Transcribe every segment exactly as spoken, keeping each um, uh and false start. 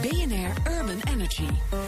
B N R Urban Energy.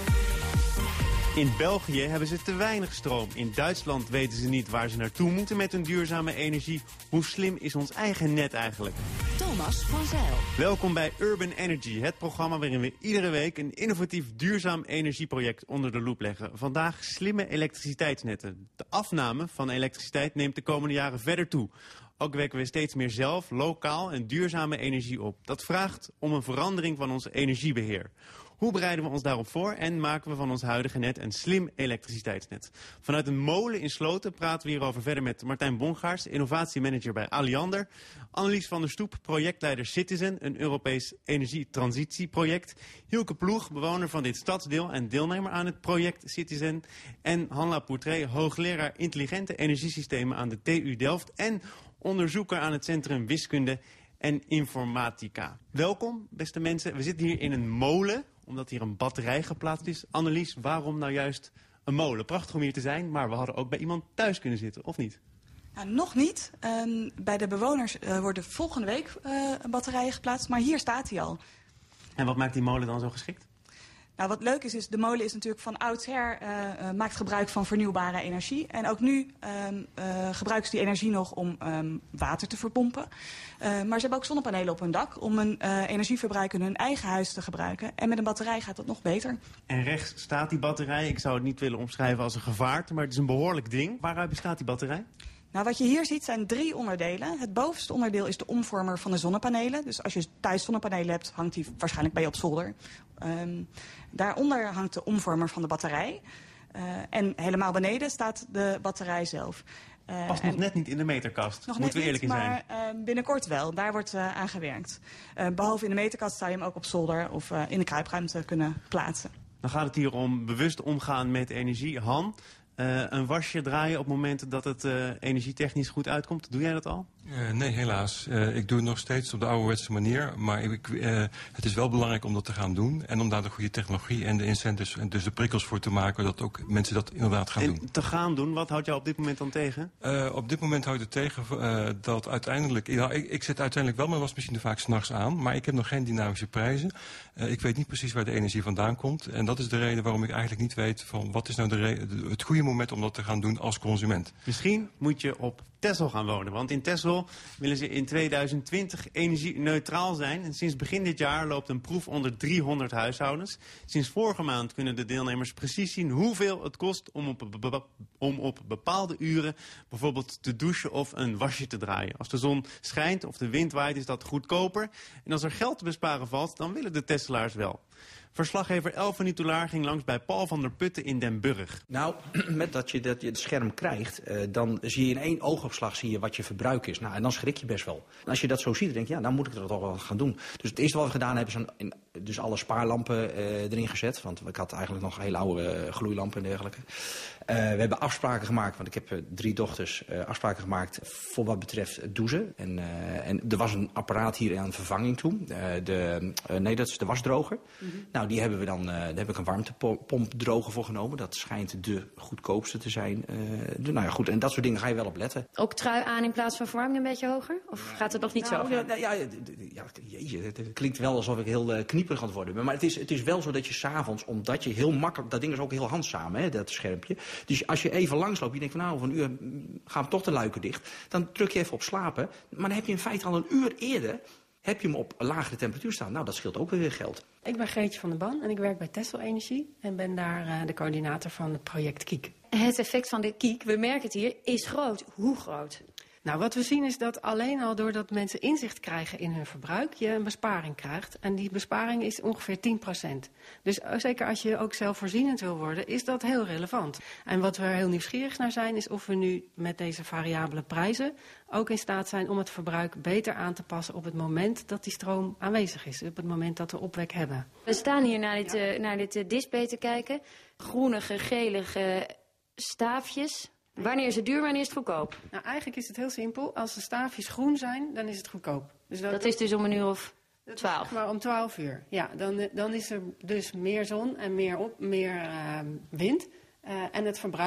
In België hebben ze te weinig stroom. In Duitsland weten ze niet waar ze naartoe moeten met hun duurzame energie. Hoe slim is ons eigen net eigenlijk? Thomas van Zijl. Welkom bij Urban Energy, het programma waarin we iedere week een innovatief duurzaam energieproject onder de loep leggen. Vandaag slimme elektriciteitsnetten. De afname van elektriciteit neemt de komende jaren verder toe. Ook wekken we steeds meer zelf, lokaal en duurzame energie op. Dat vraagt om een verandering van ons energiebeheer. Hoe bereiden we ons daarop voor en maken we van ons huidige net een slim elektriciteitsnet? Vanuit een molen in Sloten praten we hierover verder met Martijn Bongaars, innovatiemanager bij Alliander. Annelies van der Stoep, projectleider Citizen, een Europees energietransitieproject. Hielke Ploeg, bewoner van dit stadsdeel en deelnemer aan het project Citizen. En Hanla Poutré, hoogleraar intelligente energiesystemen aan de T U Delft en onderzoeker aan het Centrum Wiskunde en Informatica. Welkom, beste mensen. We zitten hier in een molen, omdat hier een batterij geplaatst is. Annelies, waarom nou juist een molen? Prachtig om hier te zijn, maar we hadden ook bij iemand thuis kunnen zitten, of niet? Nou, nog niet. Um, bij de bewoners uh, worden volgende week uh, batterijen geplaatst, maar hier staat hij al. En wat maakt die molen dan zo geschikt? Nou, wat leuk is, is de molen is natuurlijk van oudsher, uh, uh, maakt gebruik van vernieuwbare energie. En ook nu um, uh, gebruiken ze die energie nog om um, water te verpompen. Uh, maar ze hebben ook zonnepanelen op hun dak om hun uh, energieverbruik in hun eigen huis te gebruiken. En met een batterij gaat dat nog beter. En rechts staat die batterij. Ik zou het niet willen omschrijven als een gevaarte, maar het is een behoorlijk ding. Waaruit bestaat die batterij? Nou, wat je hier ziet zijn drie onderdelen. Het bovenste onderdeel is de omvormer van de zonnepanelen. Dus als je thuis zonnepanelen hebt, hangt die waarschijnlijk bij je op zolder. Um, daaronder hangt de omvormer van de batterij. Uh, en helemaal beneden staat de batterij zelf. Uh, Past nog net niet in de meterkast, nog moeten we eerlijk in zijn. Maar uh, binnenkort wel. Daar wordt uh, aan gewerkt. Uh, behalve in de meterkast zou je hem ook op zolder of uh, in de kruipruimte kunnen plaatsen. Dan gaat het hier om bewust omgaan met energie. Han, uh, een wasje draaien op momenten dat het uh, energietechnisch goed uitkomt. Doe jij dat al? Uh, nee, helaas. Uh, ik doe het nog steeds op de ouderwetse manier. Maar ik, uh, het is wel belangrijk om dat te gaan doen. En om daar de goede technologie en de incentives en dus de prikkels voor te maken, dat ook mensen dat inderdaad gaan en doen. te gaan doen, wat houdt jou op dit moment dan tegen? Uh, op dit moment houdt het tegen uh, dat uiteindelijk... Ja, ik, ik zet uiteindelijk wel mijn wasmachine vaak 's nachts aan. Maar ik heb nog geen dynamische prijzen. Uh, ik weet niet precies waar de energie vandaan komt. En dat is de reden waarom ik eigenlijk niet weet van wat is nou de re- het goede moment om dat te gaan doen als consument. Misschien moet je op Texel gaan wonen. Want in Texel willen ze in tweeduizend twintig energie-neutraal zijn. En sinds begin dit jaar loopt een proef onder driehonderd huishoudens. Sinds vorige maand kunnen de deelnemers precies zien hoeveel het kost om op, be- om op bepaalde uren bijvoorbeeld te douchen of een wasje te draaien. Als de zon schijnt of de wind waait is dat goedkoper. En als er geld te besparen valt, dan willen de Tesselaars wel. Verslaggever Elfanie Toulaar ging langs bij Paul van der Putten in Den Burg. Nou, met dat je, dat je het scherm krijgt, uh, dan zie je in één oogopslag zie je wat je verbruik is. Nou, en dan schrik je best wel. En als je dat zo ziet, dan denk je, ja, dan moet ik er toch wel gaan doen. Dus het eerste wat we gedaan hebben, is een, dus alle spaarlampen uh, erin gezet. Want ik had eigenlijk nog hele oude uh, gloeilampen en dergelijke. Uh, we hebben afspraken gemaakt, want ik heb uh, drie dochters, uh, afspraken gemaakt voor wat betreft het douchen. En, uh, en er was een apparaat hier aan vervanging toe. Uh, de, uh, nee, dat is de wasdroger. Mm-hmm. Nou, die hebben we dan, uh, daar heb ik een warmtepompdroger voor genomen. Dat schijnt de goedkoopste te zijn. Uh, de, nou ja, goed, en dat soort dingen ga je wel op letten. Ook trui aan in plaats van verwarming een beetje hoger? Of gaat het nog niet nou, zo? Ja, ja, ja, ja, jeetje, het klinkt wel alsof ik heel uh, knieperig aan het worden. Maar het is, het is wel zo dat je 's avonds, omdat je heel makkelijk, dat ding is ook heel handzaam, hè, dat schermpje. Dus als je even langsloopt, je denkt van nou, van een uur gaan we toch de luiken dicht. Dan druk je even op slapen. Maar dan heb je in feite al een uur eerder, heb je hem op een lagere temperatuur staan. Nou, dat scheelt ook weer geld. Ik ben Greetje van der Ban en ik werk bij Texel Energie en ben daar uh, de coördinator van het project Kiek. Het effect van de Kiek, we merken het hier, is groot. Hoe groot? Nou, wat we zien is dat alleen al doordat mensen inzicht krijgen in hun verbruik, je een besparing krijgt. En die besparing is ongeveer tien procent. Dus zeker als je ook zelfvoorzienend wil worden, is dat heel relevant. En wat we er heel nieuwsgierig naar zijn, is of we nu met deze variabele prijzen ook in staat zijn om het verbruik beter aan te passen op het moment dat die stroom aanwezig is. Op het moment dat we opwek hebben. We staan hier naar dit, uh, naar dit uh, display te kijken. Groenige, gelige staafjes. Wanneer is het duur, wanneer is het goedkoop? Nou, eigenlijk is het heel simpel. Als de staafjes groen zijn, dan is het goedkoop. Dus dat, dat is dus om een uur of twaalf? Maar om twaalf uur. Ja, dan, dan is er dus meer zon en meer, op, meer uh, wind. Uh, en het verbruik is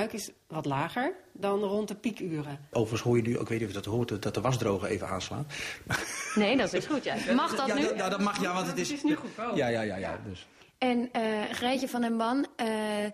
wat lager dan rond de piekuren. Overigens hoor je nu, ik weet niet of je dat hoort, dat de wasdroger even aanslaat. Nee, dat is goed, ja. Mag dat ja, nu? Ja, dat, dat mag, ja, want het is... Het is nu goedkoop. Ja, ja, ja, ja, dus... En uh, Greetje van den Ban, uh,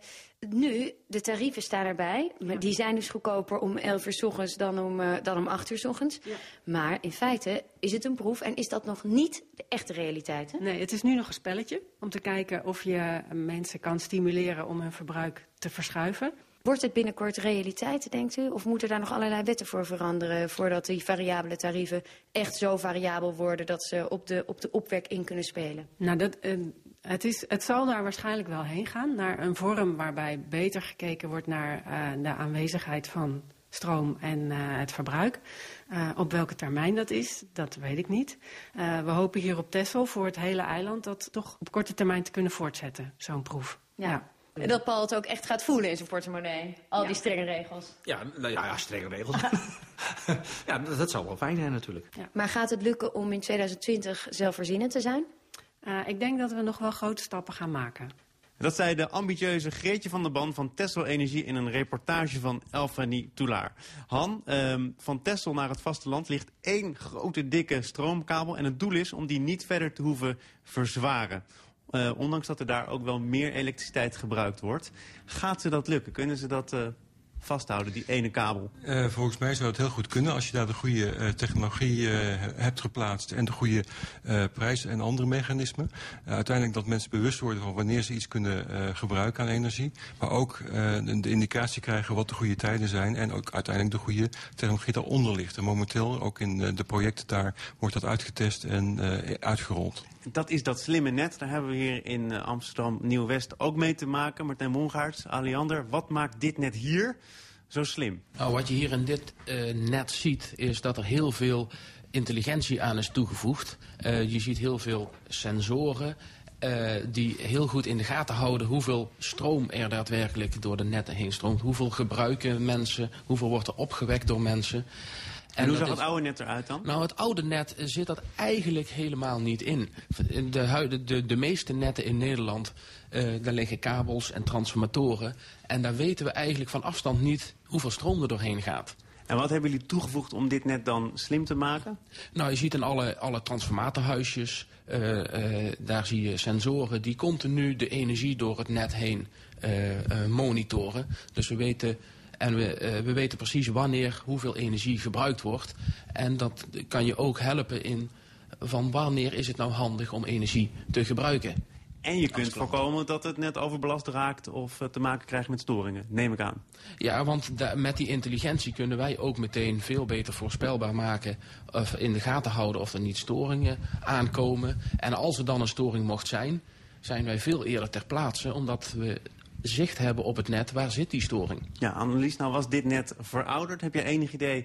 nu, de tarieven staan erbij. Maar die zijn dus goedkoper om elf uur 's ochtends dan om, uh, dan om acht uur 's ochtends. Ja. Maar in feite is het een proef en is dat nog niet de echte realiteit, hè? Nee, het is nu nog een spelletje om te kijken of je mensen kan stimuleren om hun verbruik te verschuiven. Wordt het binnenkort realiteit, denkt u? Of moeten daar nog allerlei wetten voor veranderen voordat die variabele tarieven echt zo variabel worden dat ze op de, op de opwek in kunnen spelen? Nou, dat, uh, het, is, het zal daar waarschijnlijk wel heen gaan, naar een vorm waarbij beter gekeken wordt naar uh, de aanwezigheid van stroom en uh, het verbruik. Uh, op welke termijn dat is, dat weet ik niet. Uh, we hopen hier op Texel voor het hele eiland dat toch op korte termijn te kunnen voortzetten, zo'n proef. Ja. Ja. En dat Paul het ook echt gaat voelen in zijn portemonnee. Al ja. die strenge regels. Ja, nou ja, ja strenge regels. ja, dat, dat zou wel fijn zijn natuurlijk. Ja. Maar gaat het lukken om in tweeduizend twintig zelfvoorzienend te zijn? Uh, ik denk dat we nog wel grote stappen gaan maken. Dat zei de ambitieuze Greetje van den Ban van Texel Energie in een reportage van Elfanie Toulaar. Han, um, van Texel naar het vasteland ligt één grote dikke stroomkabel en het doel is om die niet verder te hoeven verzwaren. Uh, ondanks dat er daar ook wel meer elektriciteit gebruikt wordt. Gaat ze dat lukken? Kunnen ze dat uh, vasthouden, die ene kabel? Uh, volgens mij zou het heel goed kunnen als je daar de goede uh, technologie uh, hebt geplaatst en de goede uh, prijs en andere mechanismen. Uh, uiteindelijk dat mensen bewust worden van wanneer ze iets kunnen uh, gebruiken aan energie. Maar ook uh, de, de indicatie krijgen wat de goede tijden zijn en ook uiteindelijk de goede technologie daaronder ligt. En momenteel, ook in uh, de projecten daar, wordt dat uitgetest en uh, uitgerold. Dat is dat slimme net. Daar hebben we hier in uh, Amsterdam Nieuw-West ook mee te maken. Martijn Mongaerts, Aliander, wat maakt dit net hier zo slim? Nou, wat je hier in dit uh, net ziet, is dat er heel veel intelligentie aan is toegevoegd. Uh, je ziet heel veel sensoren uh, die heel goed in de gaten houden hoeveel stroom er daadwerkelijk door de netten heen stroomt. Hoeveel gebruiken mensen, hoeveel wordt er opgewekt door mensen. En, en hoe zag het oude net eruit dan? Nou, het oude net zit dat eigenlijk helemaal niet in. De, de, de, de meeste netten in Nederland, uh, daar liggen kabels en transformatoren. En daar weten we eigenlijk van afstand niet hoeveel stroom er doorheen gaat. En wat hebben jullie toegevoegd om dit net dan slim te maken? Nou, je ziet in alle, alle transformatorhuisjes, uh, uh, daar zie je sensoren die continu de energie door het net heen uh, uh, monitoren. Dus we weten... En we, uh, we weten precies wanneer hoeveel energie gebruikt wordt. En dat kan je ook helpen in van wanneer is het nou handig om energie te gebruiken. En je kunt voorkomen dat het net overbelast raakt of uh, te maken krijgt met storingen, neem ik aan. Ja, want da- met die intelligentie kunnen wij ook meteen veel beter voorspelbaar maken, of in de gaten houden of er niet storingen aankomen. En als er dan een storing mocht zijn, zijn wij veel eerder ter plaatse, omdat we zicht hebben op het net, waar zit die storing? Ja, Annelies, nou was dit net verouderd. Heb je enig idee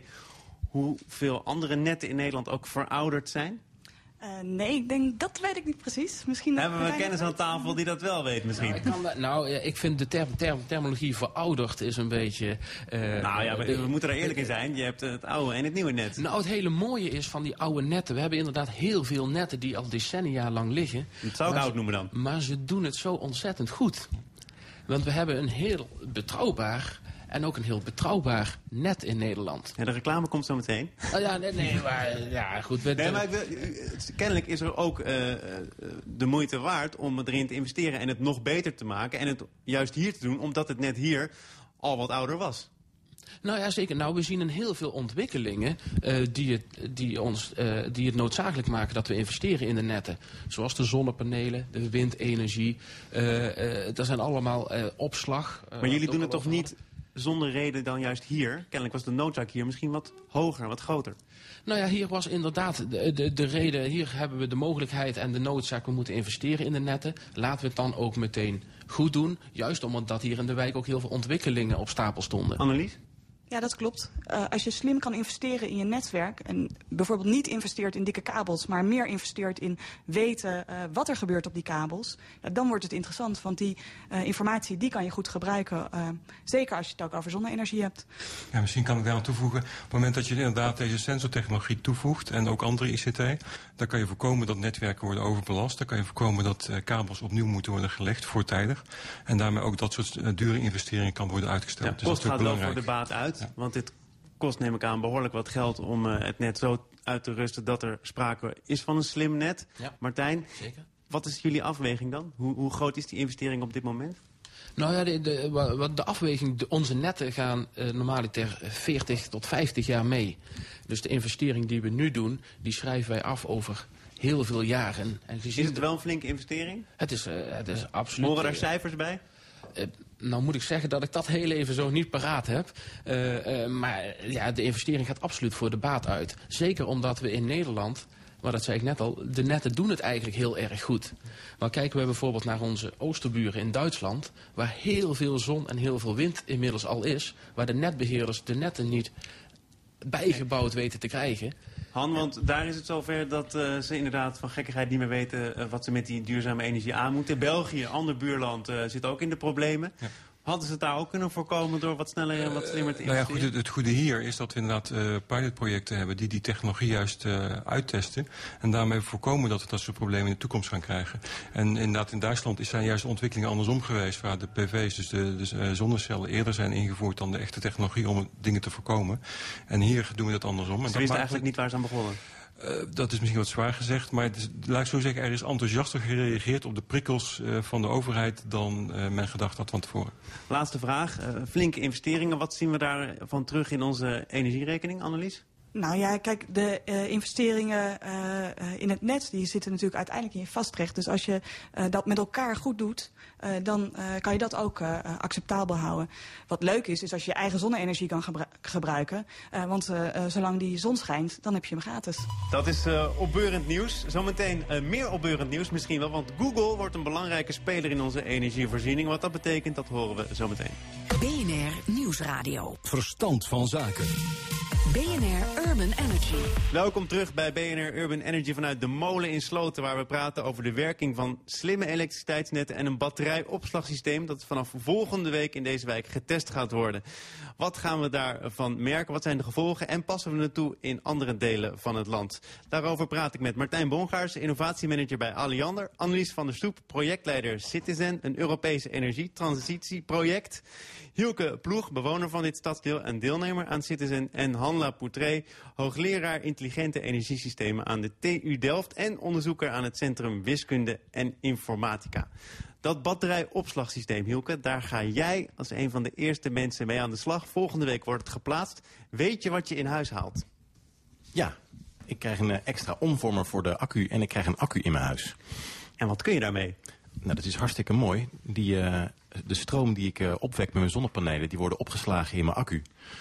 hoeveel andere netten in Nederland ook verouderd zijn? Uh, nee, ik denk, dat weet ik niet precies. Misschien hebben we kennis aan tafel die dat wel weet misschien? Nou, ik, kan, nou, ik vind de term, term, terminologie verouderd is een beetje... Uh, nou ja, we, we moeten er eerlijk in zijn. Je hebt het oude en het nieuwe net. Nou, het hele mooie is van die oude netten. We hebben inderdaad heel veel netten die al decennia lang liggen. Dat zou ik oud noemen dan. Maar ze doen het zo ontzettend goed. Want we hebben een heel betrouwbaar en ook een heel betrouwbaar net in Nederland. Ja, de reclame komt zo meteen. Oh ja, nee, nee, maar ja, goed. We, nee, maar ik wil, kennelijk is er ook uh, de moeite waard om erin te investeren en het nog beter te maken. En het juist hier te doen, omdat het net hier al wat ouder was. Nou ja, zeker. Nou, we zien in heel veel ontwikkelingen uh, die, het, die, ons, uh, die het noodzakelijk maken dat we investeren in de netten. Zoals de zonnepanelen, de windenergie. Uh, uh, dat zijn allemaal uh, opslag. Uh, maar jullie doen het toch niet zonder reden dan juist hier? Kennelijk was de noodzaak hier misschien wat hoger, wat groter. Nou ja, hier was inderdaad de, de, de reden. Hier hebben we de mogelijkheid en de noodzaak. We moeten investeren in de netten. Laten we het dan ook meteen goed doen. Juist omdat hier in de wijk ook heel veel ontwikkelingen op stapel stonden. Annelies? Ja, dat klopt. Uh, als je slim kan investeren in je netwerk en bijvoorbeeld niet investeert in dikke kabels, maar meer investeert in weten uh, wat er gebeurt op die kabels, uh, dan wordt het interessant. Want die uh, informatie die kan je goed gebruiken, uh, zeker als je het ook over zonne-energie hebt. Ja, misschien kan ik daar aan toevoegen. Op het moment dat je inderdaad deze sensortechnologie toevoegt en ook andere I C T, dan kan je voorkomen dat netwerken worden overbelast. Dan kan je voorkomen dat uh, kabels opnieuw moeten worden gelegd voortijdig. En daarmee ook dat soort uh, dure investeringen kan worden uitgesteld. Ja, dus dat is gaat belangrijk. wel voor de baat uit. Ja. Want dit kost, neem ik aan, behoorlijk wat geld om uh, het net zo uit te rusten dat er sprake is van een slim net. Ja, Martijn, zeker. Wat is jullie afweging dan? Hoe, hoe groot is die investering op dit moment? Nou ja, de, de, de afweging, de, onze netten gaan uh, normaliter veertig tot vijftig jaar mee. Dus de investering die we nu doen, die schrijven wij af over heel veel jaren. En is het wel een flinke investering? Het is, uh, het is absoluut... Horen daar cijfers bij? Uh, nou moet ik zeggen dat ik dat heel even zo niet paraat heb. Uh, uh, maar ja, de investering gaat absoluut voor de baat uit. Zeker omdat we in Nederland, maar dat zei ik net al, de netten doen het eigenlijk heel erg goed. Maar kijken we bijvoorbeeld naar onze oosterburen in Duitsland, waar heel veel zon en heel veel wind inmiddels al is, waar de netbeheerders de netten niet bijgebouwd weten te krijgen. Han, want daar is het zover dat uh, ze inderdaad van gekkigheid niet meer weten uh, wat ze met die duurzame energie aan moeten. België, ander buurland, uh, zit ook in de problemen. Ja. Hadden ze het daar ook kunnen voorkomen door wat sneller en wat slimmer te investeren? Uh, nou ja, goed, het, het goede hier is dat we inderdaad uh, pilotprojecten hebben die die technologie juist uh, uittesten. En daarmee voorkomen dat we dat soort problemen in de toekomst gaan krijgen. En inderdaad in Duitsland zijn juist de ontwikkelingen andersom geweest. Waar de P V's, dus de, de uh, zonnecellen, eerder zijn ingevoerd dan de echte technologie om dingen te voorkomen. En hier doen we dat andersom. Ze wisten eigenlijk niet waar ze aan begonnen. Uh, dat is misschien wat zwaar gezegd, maar het is, laat ik zo zeggen, er is enthousiaster gereageerd op de prikkels uh, van de overheid dan uh, men gedacht had van tevoren. Laatste vraag, uh, flinke investeringen. Wat zien we daarvan terug in onze energierekening, Annelies? Nou ja, kijk, de uh, investeringen uh, in het net die zitten natuurlijk uiteindelijk in je vastrecht. Dus als je uh, dat met elkaar goed doet, uh, dan uh, kan je dat ook uh, acceptabel houden. Wat leuk is, is als je je eigen zonne-energie kan gebru gebruiken. Uh, want uh, uh, zolang die zon schijnt, dan heb je hem gratis. Dat is uh, opbeurend nieuws. Zometeen uh, meer opbeurend nieuws misschien wel. Want Google wordt een belangrijke speler in onze energievoorziening. Wat dat betekent, dat horen we zometeen. B N R Nieuwsradio. Verstand van zaken. B N R Urban Energy. Welkom terug bij B N R Urban Energy vanuit de molen in Sloten, waar we praten over de werking van slimme elektriciteitsnetten en een batterijopslagsysteem dat vanaf volgende week in deze wijk getest gaat worden. Wat gaan we daarvan merken? Wat zijn de gevolgen? En passen we het toe in andere delen van het land? Daarover praat ik met Martijn Bongaars, innovatiemanager bij Alliander, Annelies van der Stoep, projectleider Citizen, een Europese energietransitieproject, Hielke Ploeg, bewoner van dit stadsdeel en deelnemer aan Citizen, en Hanla Poutré, hoogleraar intelligente energiesystemen aan de T U Delft en onderzoeker aan het Centrum Wiskunde en Informatica. Dat batterijopslagsysteem, Hielke, daar ga jij als een van de eerste mensen mee aan de slag. Volgende week wordt het geplaatst. Weet je wat je in huis haalt? Ja, ik krijg een extra omvormer voor de accu en ik krijg een accu in mijn huis. En wat kun je daarmee? Nou, dat is hartstikke mooi. Die, uh, de stroom die ik uh, opwek met mijn zonnepanelen, die worden opgeslagen in mijn accu.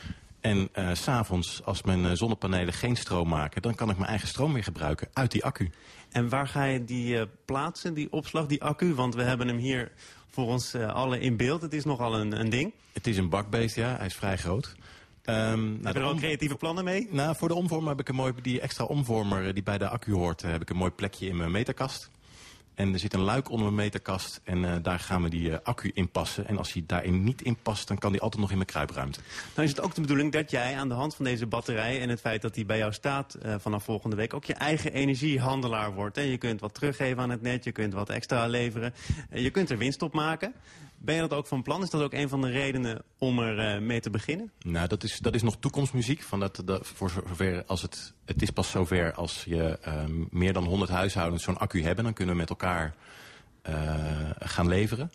En uh, 's avonds, als mijn uh, zonnepanelen geen stroom maken, dan kan ik mijn eigen stroom weer gebruiken uit die accu. En waar ga je die uh, plaatsen, die opslag, die accu? Want we hebben hem hier voor ons uh, allen in beeld. Het is nogal een, een ding. Het is een bakbeest, ja. Hij is vrij groot. Um, heb nou, je er ook creatieve plannen mee? Nou, voor de omvormer heb ik een mooi, die extra omvormer die bij de accu hoort, uh, heb ik een mooi plekje in mijn meterkast. En er zit een luik onder mijn meterkast en uh, daar gaan we die uh, accu in passen. En als hij daarin niet in past, dan kan die altijd nog in mijn kruipruimte. Nou is het ook de bedoeling dat jij aan de hand van deze batterij en het feit dat die bij jou staat uh, vanaf volgende week ook je eigen energiehandelaar wordt. Hè? Je kunt wat teruggeven aan het net, je kunt wat extra leveren, uh, je kunt er winst op maken. Ben je dat ook van plan? Is dat ook een van de redenen om er uh, mee te beginnen? Nou, dat is, dat is nog toekomstmuziek. Van dat, dat, voor zover als het, het is pas zover als je uh, meer dan honderd huishoudens zo'n accu hebben. Dan kunnen we met elkaar uh, gaan leveren.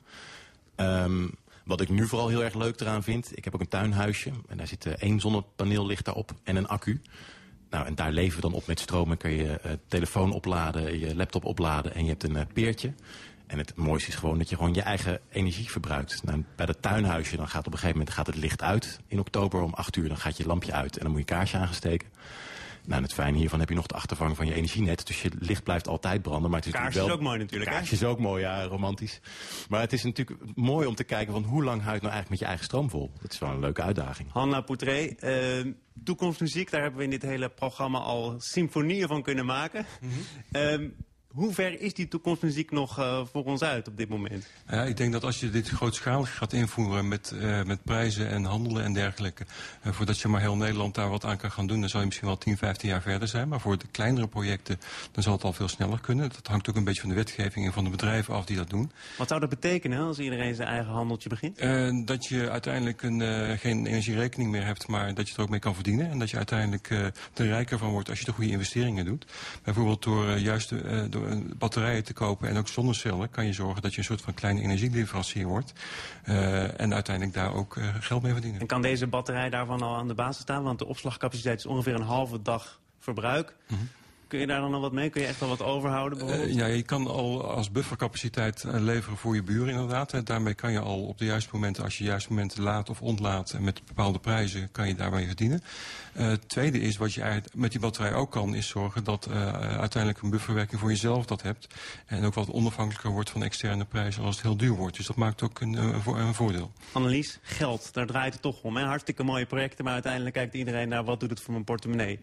Um, wat ik nu vooral heel erg leuk eraan vind. Ik heb ook een tuinhuisje. En daar zit uh, één zonnepaneel ligt daarop en een accu. Nou, en daar leven we dan op met stroom. En kun je uh, telefoon opladen, je laptop opladen en je hebt een uh, peertje. En het mooiste is gewoon dat je gewoon je eigen energie verbruikt. Nou, bij dat tuinhuisje dan gaat op een gegeven moment gaat het licht uit in oktober om acht uur. Dan gaat je lampje uit en dan moet je kaarsje aangesteken. Nou, en het fijne hiervan heb je nog de achtervang van je energienet. Dus je licht blijft altijd branden. Maar het is Kaarsjes wel... is ook mooi natuurlijk. Kaarsjes is ook mooi, ja, romantisch. Maar het is natuurlijk mooi om te kijken van hoe lang houdt nou eigenlijk met je eigen stroom vol. Dat is wel een leuke uitdaging. Hanna Poutré, uh, toekomstmuziek, daar hebben we in dit hele programma al symfonieën van kunnen maken. Mm-hmm. uh, Hoe ver is die toekomstmuziek nog uh, voor ons uit op dit moment? Ja, ik denk dat als je dit grootschalig gaat invoeren met, uh, met prijzen en handelen en dergelijke, uh, voordat je maar heel Nederland daar wat aan kan gaan doen, dan zal je misschien wel tien, vijftien jaar verder zijn. Maar voor de kleinere projecten, dan zal het al veel sneller kunnen. Dat hangt ook een beetje van de wetgeving en van de bedrijven af die dat doen. Wat zou dat betekenen als iedereen zijn eigen handeltje begint? Uh, dat je uiteindelijk een, uh, geen energierekening meer hebt, maar dat je er ook mee kan verdienen. En dat je uiteindelijk uh, er rijker van wordt als je de goede investeringen doet. Bijvoorbeeld door uh, juist uh, door batterijen te kopen en ook zonnecellen kan je zorgen dat je een soort van kleine energieleverancier wordt. Uh, en uiteindelijk daar ook uh, geld mee verdienen. En kan deze batterij daarvan al aan de basis staan? Want de opslagcapaciteit is ongeveer een halve dag verbruik. Mm-hmm. Kun je daar dan al wat mee? Kun je echt wel wat overhouden bijvoorbeeld? Uh, ja, je kan al als buffercapaciteit uh, leveren voor je buren inderdaad. Hè. Daarmee kan je al op de juiste momenten, als je juiste momenten laat of ontlaat en met bepaalde prijzen, kan je daarmee verdienen. Uh, het tweede is, wat je eigenlijk met die batterij ook kan, is zorgen dat uh, uiteindelijk een bufferwerking voor jezelf dat hebt. En ook wat onafhankelijker wordt van externe prijzen als het heel duur wordt. Dus dat maakt ook een, uh, vo- een voordeel. Annelies, geld, daar draait het toch om. Hè? Hartstikke mooie projecten, maar uiteindelijk kijkt iedereen naar wat doet het voor mijn portemonnee.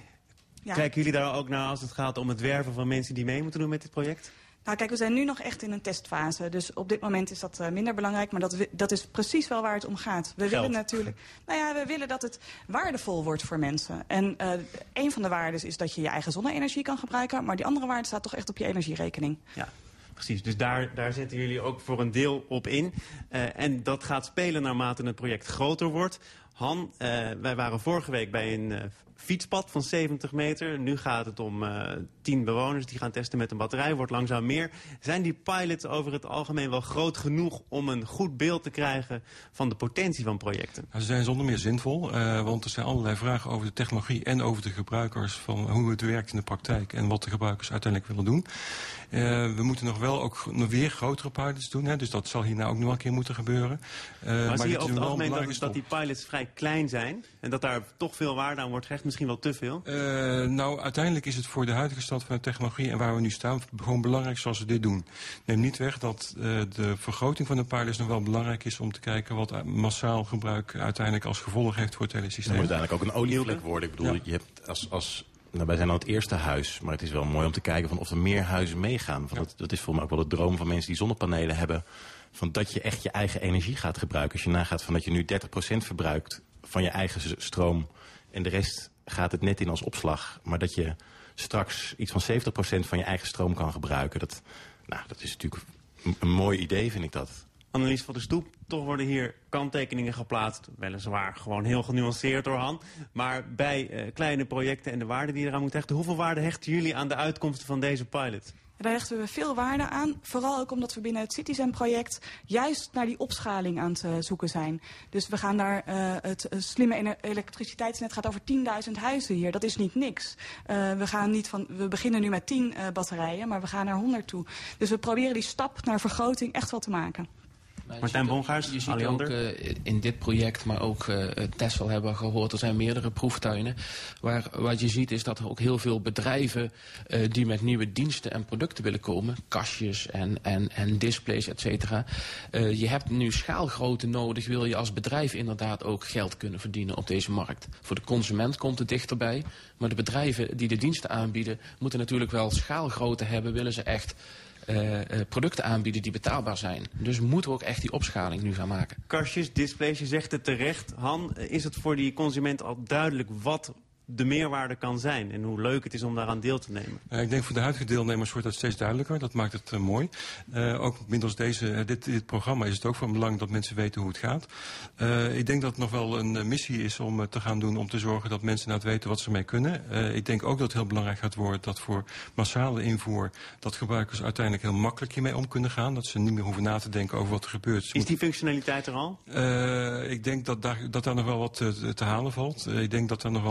Ja. Kijken jullie daar ook naar als het gaat om het werven van mensen die mee moeten doen met dit project? Nou kijk, we zijn nu nog echt in een testfase. Dus op dit moment is dat uh, minder belangrijk. Maar dat, dat is precies wel waar het om gaat. We Geld. willen natuurlijk. Nou ja, we willen dat het waardevol wordt voor mensen. En uh, een van de waarden is dat je je eigen zonne-energie kan gebruiken. Maar die andere waarde staat toch echt op je energierekening. Ja. Precies, dus daar, daar zetten jullie ook voor een deel op in. Uh, en dat gaat spelen naarmate het project groter wordt. Han, uh, wij waren vorige week bij een uh, fietspad van zeventig meter. Nu gaat het om uh, tien bewoners die gaan testen met een batterij. Wordt langzaam meer. Zijn die pilots over het algemeen wel groot genoeg om een goed beeld te krijgen van de potentie van projecten? Nou, ze zijn zonder meer zinvol, uh, want er zijn allerlei vragen over de technologie en over de gebruikers, van hoe het werkt in de praktijk en wat de gebruikers uiteindelijk willen doen. Uh, we moeten nog wel ook nog weer grotere pilots doen, hè, dus dat zal hierna ook nog een keer moeten gebeuren. Uh, maar, maar zie je over het algemeen dat, dat die pilots vrij klein zijn en dat daar toch veel waarde aan wordt gehecht, misschien wel te veel? Uh, nou, uiteindelijk is het voor de huidige stand van de technologie en waar we nu staan gewoon belangrijk zoals we dit doen. Neem niet weg dat uh, de vergroting van de pilots nog wel belangrijk is om te kijken wat massaal gebruik uiteindelijk als gevolg heeft voor het hele systeem. Het moet uiteindelijk ook een olievlek worden. Ik bedoel, ja. je hebt als... als Nou, wij zijn dan het eerste huis, maar het is wel mooi om te kijken van of er meer huizen meegaan. Want ja. dat, dat is volgens mij ook wel de droom van mensen die zonnepanelen hebben. Van dat je echt je eigen energie gaat gebruiken. Als je nagaat van dat je nu dertig procent verbruikt van je eigen stroom en de rest gaat het net in als opslag. Maar dat je straks iets van zeventig procent van je eigen stroom kan gebruiken. Dat, nou, dat is natuurlijk een, een mooi idee, vind ik dat. Annelies van der Stoep, toch worden hier kanttekeningen geplaatst. Weliswaar gewoon heel genuanceerd door Han. Maar bij uh, kleine projecten en de waarde die je eraan moet hechten. Hoeveel waarde hechten jullie aan de uitkomsten van deze pilot? Daar hechten we veel waarde aan. Vooral ook omdat we binnen het Citizen-project juist naar die opschaling aan te zoeken zijn. Dus we gaan daar, uh, het uh, slimme elektriciteitsnet gaat over tienduizend huizen hier. Dat is niet niks. Uh, we, gaan niet van, we beginnen nu met tien uh, batterijen, maar we gaan naar honderd toe. Dus we proberen die stap naar vergroting echt wel te maken. Martijn Bongaars, je ziet Alliander. ook uh, in dit project, maar ook uh, Texel hebben we gehoord, er zijn meerdere proeftuinen. Waar, wat je ziet is dat er ook heel veel bedrijven uh, die met nieuwe diensten en producten willen komen, kastjes en, en, en displays, et cetera. Uh, je hebt nu schaalgrootte nodig, wil je als bedrijf inderdaad ook geld kunnen verdienen op deze markt. Voor de consument komt het dichterbij, maar de bedrijven die de diensten aanbieden moeten natuurlijk wel schaalgrootte hebben, willen ze echt Uh, uh, producten aanbieden die betaalbaar zijn. Dus moeten we ook echt die opschaling nu gaan maken. Kastjes, displays, je zegt het terecht. Han, is het voor die consument al duidelijk wat de meerwaarde kan zijn en hoe leuk het is om daaraan deel te nemen? Uh, ik denk voor de huidige deelnemers wordt dat steeds duidelijker. Dat maakt het uh, mooi. Uh, ook middels deze, uh, dit, dit programma is het ook van belang dat mensen weten hoe het gaat. Uh, ik denk dat het nog wel een uh, missie is om uh, te gaan doen om te zorgen dat mensen nou weten wat ze mee kunnen. Uh, ik denk ook dat het heel belangrijk gaat worden dat voor massale invoer dat gebruikers uiteindelijk heel makkelijk hiermee om kunnen gaan. Dat ze niet meer hoeven na te denken over wat er gebeurt. Ze is die functionaliteit er al? Uh, ik denk dat daar, dat daar nog wel wat te, te halen valt. Uh, ik denk dat er nog wel een paar stappen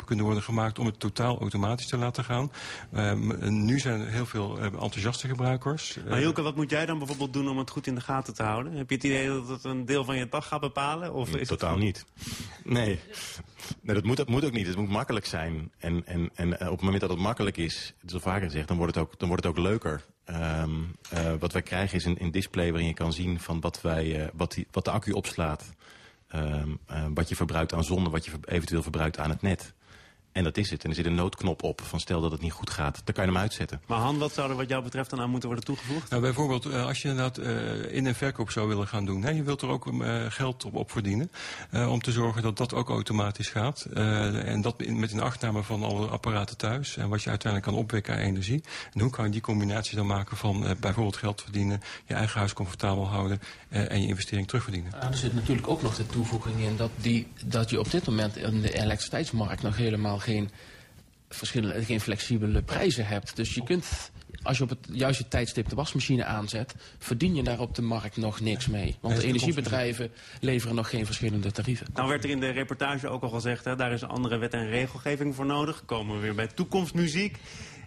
ontwerpen kunnen worden gemaakt om het totaal automatisch te laten gaan. Uh, nu zijn er heel veel uh, enthousiaste gebruikers. Maar Hielke, wat moet jij dan bijvoorbeeld doen om het goed in de gaten te houden? Heb je het idee dat het een deel van je dag gaat bepalen? Of is Totaal het... niet. Nee. nee dat, moet, dat moet ook niet. Het moet makkelijk zijn. En, en, en op het moment dat het makkelijk is, het is al vaker gezegd, dan wordt het ook, dan wordt het ook leuker. Um, uh, wat wij krijgen is een, een display waarin je kan zien van wat, wij, uh, wat, die, wat de accu opslaat. Um, uh, wat je verbruikt aan zonne, wat je eventueel verbruikt aan het net. En dat is het. En er zit een noodknop op van stel dat het niet goed gaat. Dan kan je hem uitzetten. Maar Han, wat zou er wat jou betreft dan aan moeten worden toegevoegd? Nou, bijvoorbeeld uh, als je inderdaad uh, in- en verkoop zou willen gaan doen. Hè, je wilt er ook uh, geld op, op verdienen. Uh, om te zorgen dat dat ook automatisch gaat. Uh, en dat in, met inachtname van alle apparaten thuis. En wat je uiteindelijk kan opwekken aan energie. En hoe kan je die combinatie dan maken van uh, bijvoorbeeld geld verdienen. Je eigen huis comfortabel houden. Uh, en je investering terugverdienen. Ja, er zit natuurlijk ook nog de toevoeging in dat, die, dat je op dit moment in de elektriciteitsmarkt nog helemaal geen, verschillende, geen flexibele prijzen hebt. Dus je kunt, als je op het juiste tijdstip de wasmachine aanzet, verdien je daar op de markt nog niks mee. Want de energiebedrijven leveren nog geen verschillende tarieven. Nou werd er in de reportage ook al gezegd, hè, daar is een andere wet en regelgeving voor nodig. Komen we weer bij toekomstmuziek.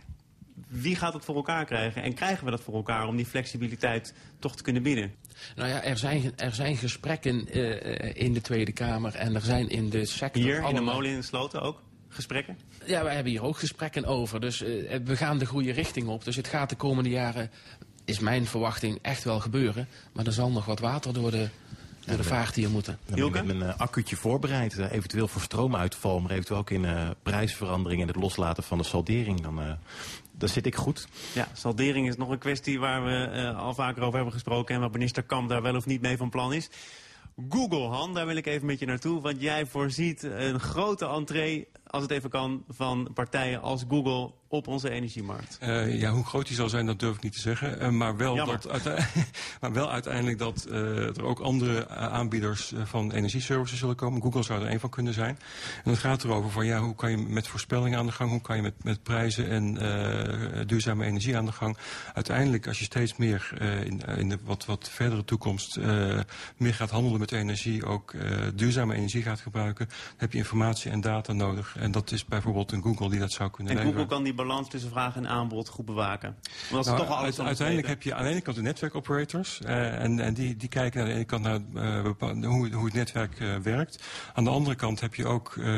Wie gaat het voor elkaar krijgen? En krijgen we dat voor elkaar om die flexibiliteit toch te kunnen bieden? Nou ja, er zijn, er zijn gesprekken uh, in de Tweede Kamer en er zijn in de sector... Hier, allemaal... in de molen in Sloten ook? Gesprekken? Ja, wij hebben hier ook gesprekken over. Dus uh, we gaan de goede richting op. Dus het gaat de komende jaren, is mijn verwachting, echt wel gebeuren. Maar er zal nog wat water door de... door de vaart hier moeten. Dan heb ik met mijn uh, accu'tje voorbereid. Uh, eventueel voor stroomuitval, maar eventueel ook in uh, prijsverandering en het loslaten van de saldering. Dan, uh, dan zit ik goed. Ja, saldering is nog een kwestie waar we uh, al vaker over hebben gesproken. En waar minister Kamp daar wel of niet mee van plan is. Google, Han, daar wil ik even met je naartoe. Want jij voorziet een grote entree, als het even kan, van partijen als Google op onze energiemarkt. Uh, ja, hoe groot die zal zijn, dat durf ik niet te zeggen. Uh, maar, wel Jammer. dat maar wel uiteindelijk dat uh, er ook andere uh, aanbieders uh, van energieservices zullen komen. Google zou er één van kunnen zijn. En het gaat erover van ja, hoe kan je met voorspellingen aan de gang? Hoe kan je met, met prijzen en uh, duurzame energie aan de gang? Uiteindelijk, als je steeds meer uh, in, in de wat, wat verdere toekomst uh, meer gaat handelen met energie, ook uh, duurzame energie gaat gebruiken, dan heb je informatie en data nodig. En dat is bijvoorbeeld een Google die dat zou kunnen en leveren. Google kan die balans tussen vraag en aanbod goed bewaken. Want Nou, toch uit, uiteindelijk heb je aan de ene kant de netwerkoperators. Uh, en en die, die kijken naar de ene kant naar uh, bepaalde, hoe, hoe het netwerk uh, werkt. Aan de andere kant heb je ook uh,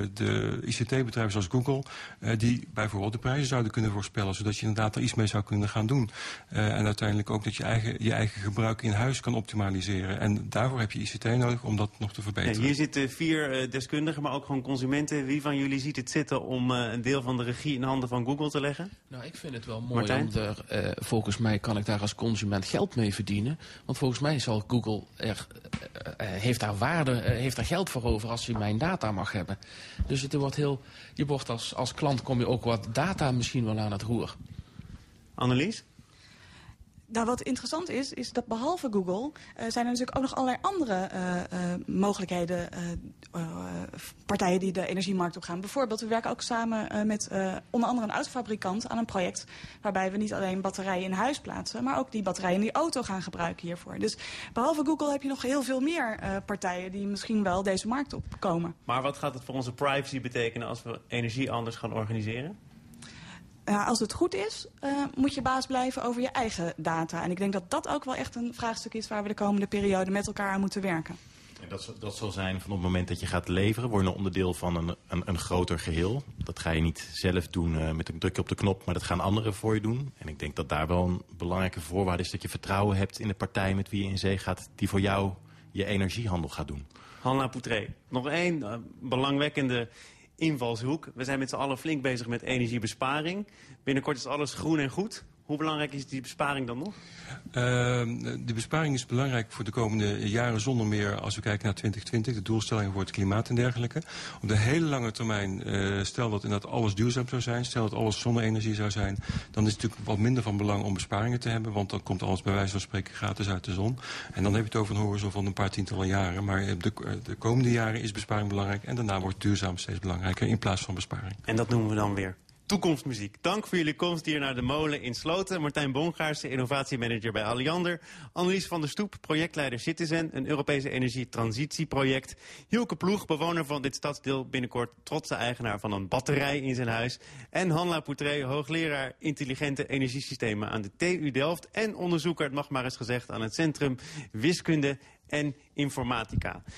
de I C T-bedrijven zoals Google, Uh, die bijvoorbeeld de prijzen zouden kunnen voorspellen. Zodat je inderdaad er iets mee zou kunnen gaan doen. Uh, en uiteindelijk ook dat je eigen, je eigen gebruik in huis kan optimaliseren. En daarvoor heb je I C T nodig om dat nog te verbeteren. Ja, hier zitten vier uh, deskundigen, maar ook gewoon consumenten. Wie van jullie ziet het zitten om uh, een deel van de regie in handen van Google te leggen? Nou, ik vind het wel mooi Martijn? om er, uh, volgens mij kan ik daar als consument geld mee verdienen. Want volgens mij zal Google er, uh, uh, heeft daar waarde, uh, heeft daar geld voor over als hij mijn data mag hebben. Dus het wordt heel, je wordt als, als klant kom je ook wat data misschien wel aan het roer. Annelies? Nou, wat interessant is, is dat behalve Google uh, zijn er natuurlijk ook nog allerlei andere uh, uh, mogelijkheden, uh, uh, partijen die de energiemarkt op gaan. Bijvoorbeeld, we werken ook samen uh, met uh, onder andere een autofabrikant aan een project waarbij we niet alleen batterijen in huis plaatsen, maar ook die batterijen in die auto gaan gebruiken hiervoor. Dus behalve Google heb je nog heel veel meer uh, partijen die misschien wel deze markt opkomen. Maar wat gaat het voor onze privacy betekenen als we energie anders gaan organiseren? Uh, als het goed is, uh, moet je baas blijven over je eigen data. En ik denk dat dat ook wel echt een vraagstuk is waar we de komende periode met elkaar aan moeten werken. En dat, dat zal zijn van op het moment dat je gaat leveren, word je een onderdeel van een, een, een groter geheel. Dat ga je niet zelf doen uh, met een drukje op de knop, maar dat gaan anderen voor je doen. En ik denk dat daar wel een belangrijke voorwaarde is dat je vertrouwen hebt in de partij met wie je in zee gaat, die voor jou je energiehandel gaat doen. Hanna Poutré, nog één uh, belangwekkende invalshoek. We zijn met z'n allen flink bezig met energiebesparing. Binnenkort is alles groen en goed. Hoe belangrijk is die besparing dan nog? Uh, de besparing is belangrijk voor de komende jaren zonder meer als we kijken naar twintig twintig, de doelstellingen voor het klimaat en dergelijke. Op de hele lange termijn, uh, stel dat inderdaad alles duurzaam zou zijn, stel dat alles zonne-energie zou zijn, dan is het natuurlijk wat minder van belang om besparingen te hebben, want dan komt alles bij wijze van spreken gratis uit de zon. En dan heb je het over een horizon van een paar tientallen jaren. Maar de, de komende jaren is besparing belangrijk en daarna wordt duurzaam steeds belangrijker in plaats van besparing. En dat noemen we dan weer toekomstmuziek. Dank voor jullie komst hier naar de molen in Sloten. Martijn Bongaertsen, innovatiemanager bij Alliander. Annelies van der Stoep, projectleider Citizen, een Europese energietransitieproject. Hielke Ploeg, bewoner van dit stadsdeel, binnenkort trotse eigenaar van een batterij in zijn huis. En Hanla Poutré, hoogleraar intelligente energiesystemen aan de T U Delft. En onderzoeker, het mag maar eens gezegd, aan het Centrum Wiskunde en Informatica.